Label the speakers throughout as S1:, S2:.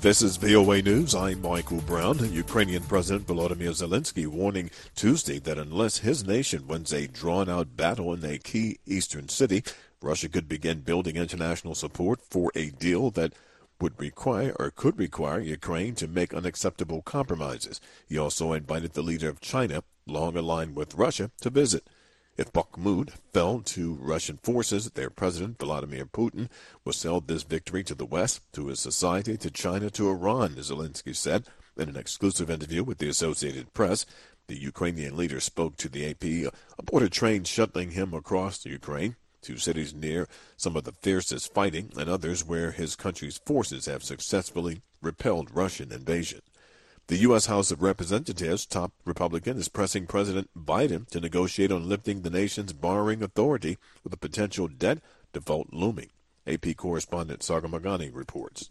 S1: This is VOA News. I'm Michael Brown. Ukrainian President Volodymyr Zelensky warning Tuesday that unless his nation wins a drawn-out battle in a key eastern city, Russia could begin building international support for a deal that would require or could require Ukraine to make unacceptable compromises. He also invited the leader of China, long aligned with Russia, to visit. If Bakhmut fell to Russian forces, their president, Vladimir Putin, will sell this victory to the West, to his society, to China, to Iran, Zelensky said in an exclusive interview with the Associated Press. The Ukrainian leader spoke to the AP aboard a train shuttling him across Ukraine to cities near some of the fiercest fighting and others where his country's forces have successfully repelled Russian invasion. The U.S. House of Representatives top Republican is pressing President Biden to negotiate on lifting the nation's borrowing authority with a potential debt default looming. AP correspondent Sagar Magani reports.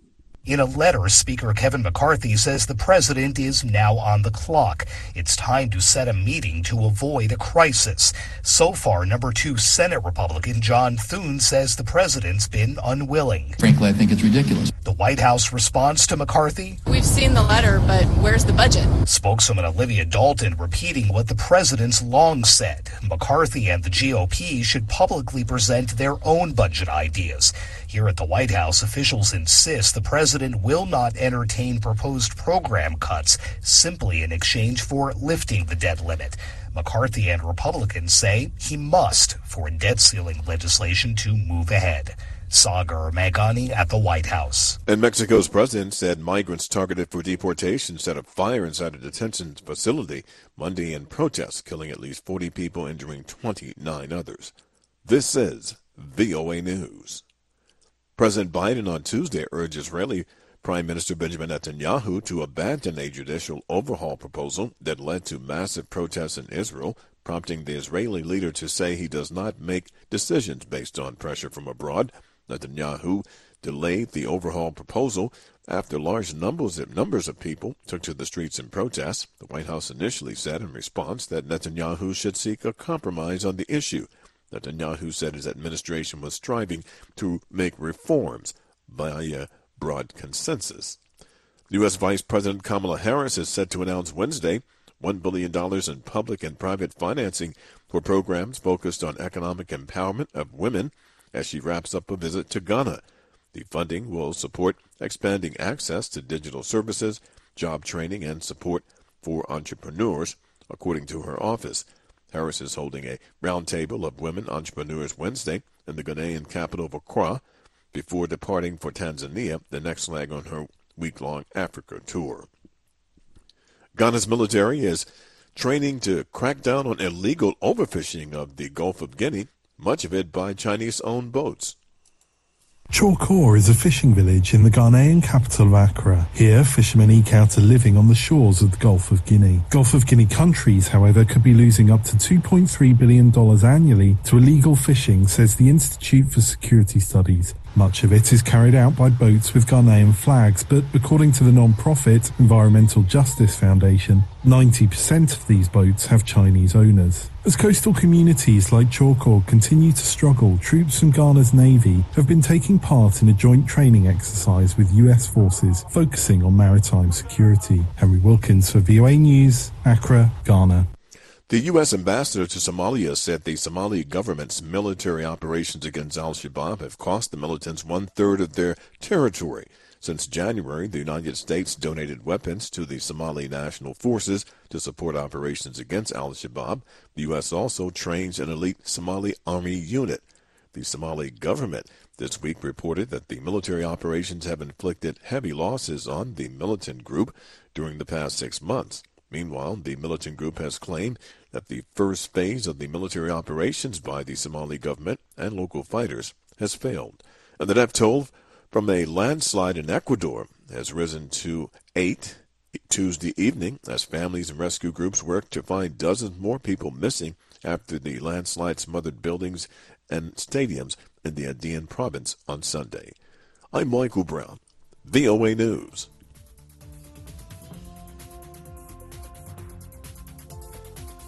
S2: In a letter, Speaker Kevin McCarthy says the president is now on the clock. It's time to set a meeting to avoid a crisis. So far, number 2 Senate Republican John Thune says the president's been unwilling.
S3: Frankly, I think it's ridiculous.
S2: The White House response to McCarthy?
S4: We've seen the letter, but where's the budget?
S2: Spokeswoman Olivia Dalton repeating what the president's long said. McCarthy and the GOP should publicly present their own budget ideas. Here at the White House, officials insist the president will not entertain proposed program cuts simply in exchange for lifting the debt limit. McCarthy and Republicans say he must for debt ceiling legislation to move ahead. Sagar Magani at the White House.
S1: And Mexico's president said migrants targeted for deportation set a fire inside a detention facility Monday in protest, killing at least 40 people, injuring 29 others. This is VOA News. President Biden on Tuesday urged Israeli Prime Minister Benjamin Netanyahu to abandon a judicial overhaul proposal that led to massive protests in Israel, prompting the Israeli leader to say he does not make decisions based on pressure from abroad. Netanyahu delayed the overhaul proposal after large numbers of people took to the streets in protest. The White House initially said in response that Netanyahu should seek a compromise on the issue. Netanyahu said his administration was striving to make reforms via broad consensus. U.S. Vice President Kamala Harris is set to announce Wednesday $1 billion in public and private financing for programs focused on economic empowerment of women as she wraps up a visit to Ghana. The funding will support expanding access to digital services, job training, and support for entrepreneurs, according to her office. Harris is holding a roundtable of women entrepreneurs Wednesday in the Ghanaian capital of Accra before departing for Tanzania, the next leg on her week-long Africa tour. Ghana's military is training to crack down on illegal overfishing of the Gulf of Guinea, much of it by Chinese-owned boats.
S5: Chawkor is a fishing village in the Ghanaian capital of Accra. Here, fishermen eke out a living on the shores of the Gulf of Guinea. Gulf of Guinea countries, however, could be losing up to $2.3 billion annually to illegal fishing, says the Institute for Security Studies. Much of it is carried out by boats with Ghanaian flags, but according to the non-profit Environmental Justice Foundation, 90% of these boats have Chinese owners. As coastal communities like Chawkor continue to struggle, troops from Ghana's Navy have been taking part in a joint training exercise with US forces focusing on maritime security. Henry Wilkins for VOA News, Accra, Ghana.
S1: The U.S. ambassador to Somalia said the Somali government's military operations against al-Shabaab have cost the militants one-third of their territory. Since January, the United States donated weapons to the Somali National Forces to support operations against al-Shabaab. The U.S. also trains an elite Somali army unit. The Somali government this week reported that the military operations have inflicted heavy losses on the militant group during the past 6 months. Meanwhile, the militant group has claimed that the first phase of the military operations by the Somali government and local fighters has failed. And the death toll from a landslide in Ecuador has risen to 8 Tuesday evening as families and rescue groups work to find dozens more people missing after the landslide smothered buildings and stadiums in the Andean province on Sunday. I'm Michael Brown, VOA News.